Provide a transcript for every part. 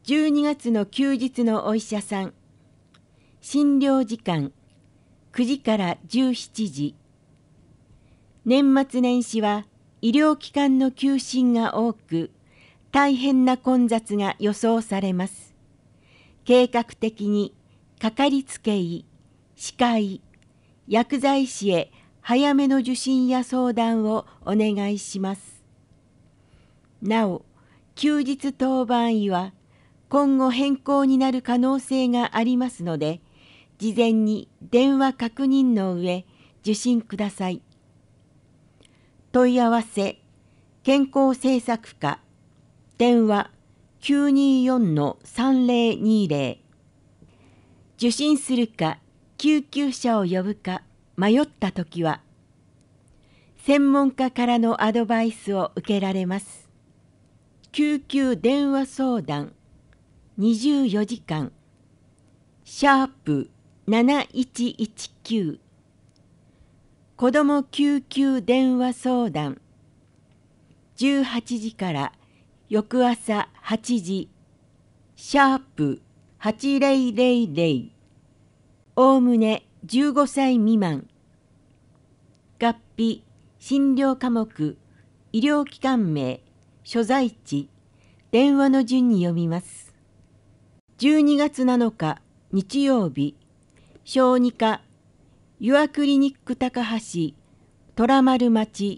12月の休日のお医者さん。診療時間9時から17時。年末年始は医療機関の休診が多く、大変な混雑が予想されます。計画的にかかりつけ医、歯科医、薬剤師へ早めの受診や相談をお願いします。なお、休日当番医は今後変更になる可能性がありますので、事前に電話確認の上受診ください。問い合わせ健康政策課電話 924-3020。 受診するか救急車を呼ぶか迷ったときは、専門家からのアドバイスを受けられます。救急電話相談24時間#7119。子ども救急電話相談18時から翌朝8時#8000。おおむね15歳未満。合併診療科目医療機関名所在地電話の順に読みます。12月7日日曜日、小児科ユアクリニック高橋虎丸町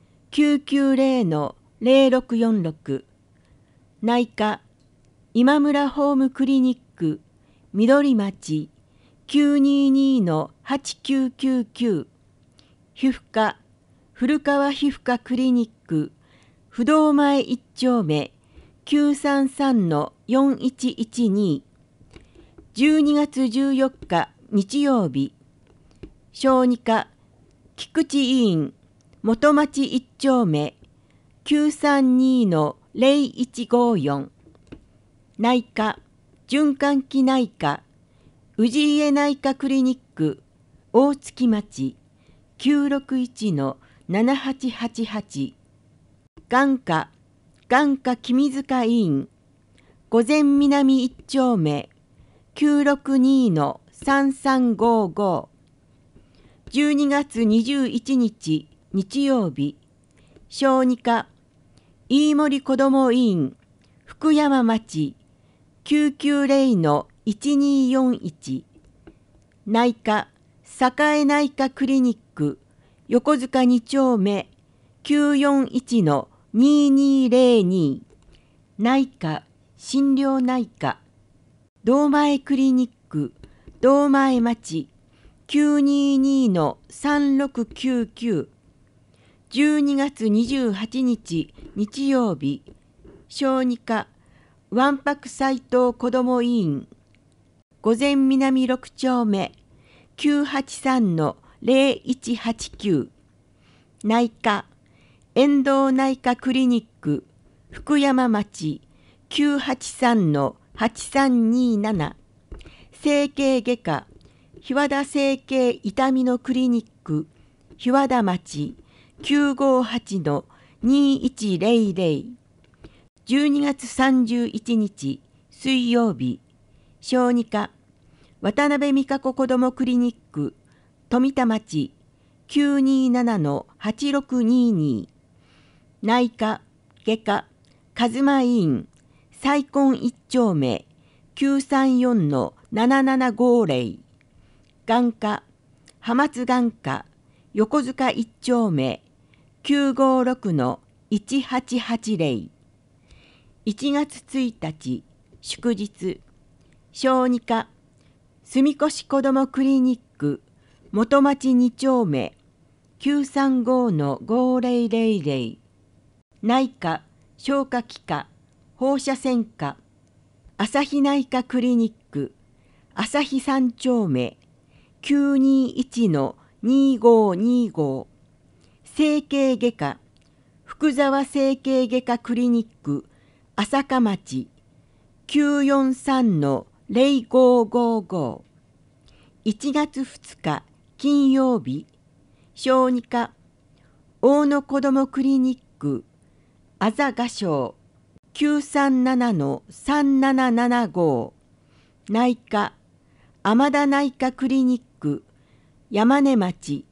990-0646。 内科今村ホームクリニック緑町 922-8999。 皮膚科古川皮膚科クリニック不動前1丁目 933-4112。 12月14日日曜日、小児科菊池医院元町1丁目 932-0154。 内科循環器内科氏家内科クリニック大月町 961-7888。 眼科君塚医院御前南1丁目 962-3355。 12月21日日曜日、小児科飯森こども医院福山町 990-1241。 内科栄内科クリニック横塚2丁目 941-2202。 内科心療内科堂前クリニック堂前町 922-3699。 12月28日日曜日、小児科わんぱく斎藤こども医院御前南6丁目 983-0189。 内科遠藤内科クリニック福山町 983-8327。 整形外科日和田整形痛みのクリニック日和田町 958-2100。 12月31日水曜日、小児科渡辺美香子こどもクリニック富田町 927-8622。 内科外科和馬医院西根1丁目 934-7750。 眼科浜津眼科横須賀1丁目 956-1880。 1月1日祝日、小児科住越こどもクリニック元町2丁目 935-5000。 内科消化器科放射線科朝日内科クリニック朝日3丁目 921-2525。 整形外科福沢整形外科クリニック朝霞町 943-0555。 1月2日金曜日、小児科大野こどもクリニックあざ画商 937-3775、内科天田内科クリニック山根町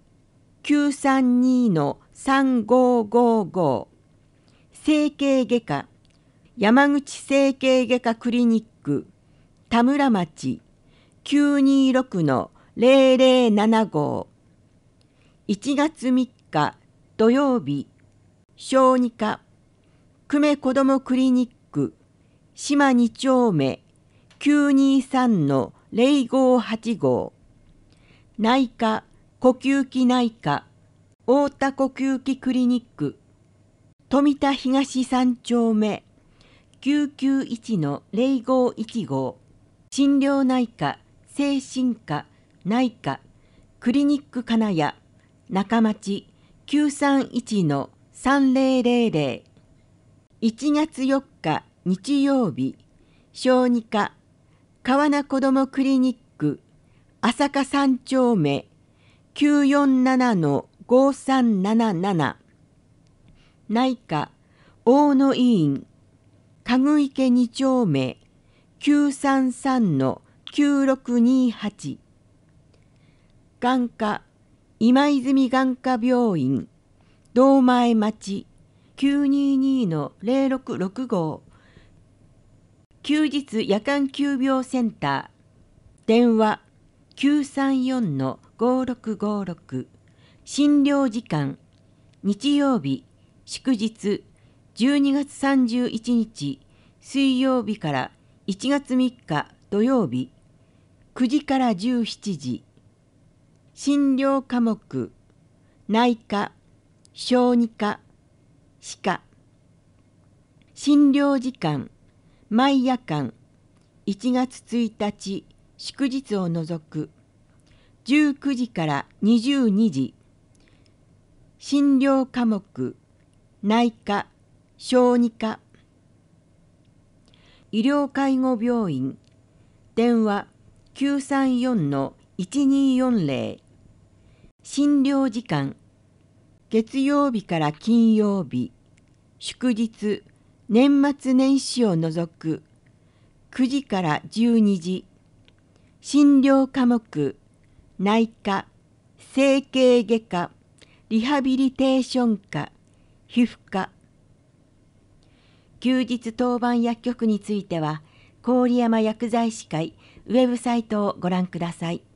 932-3555、整形外科山口整形外科クリニック田村町926-0075、1月3日土曜日、小児科久米子どもクリニック島2丁目923-0585、内科呼吸器内科太田呼吸器クリニック富田東3丁目991-0515、心療内科精神科内科クリニック金谷中町931-3000、1月4日日曜日、小児科川名子どもクリニック朝霞3丁目947-5377、内科大野医院かぐ池2丁目933-9628、眼科今泉眼科病院堂前町922-0665、休日夜間急病センター電話934-5656、診療時間日曜日祝日12月31日水曜日から1月3日土曜日9時から17時、診療科目内科小児科歯科、診療時間毎夜間1月1日祝日を除く19時から22時、診療科目内科小児科、医療介護病院電話934-1240、診療時間月曜日から金曜日祝日年末年始を除く9時から12時、診療科目内科整形外科リハビリテーション科皮膚科。休日当番薬局については郡山薬剤師会ウェブサイトをご覧ください。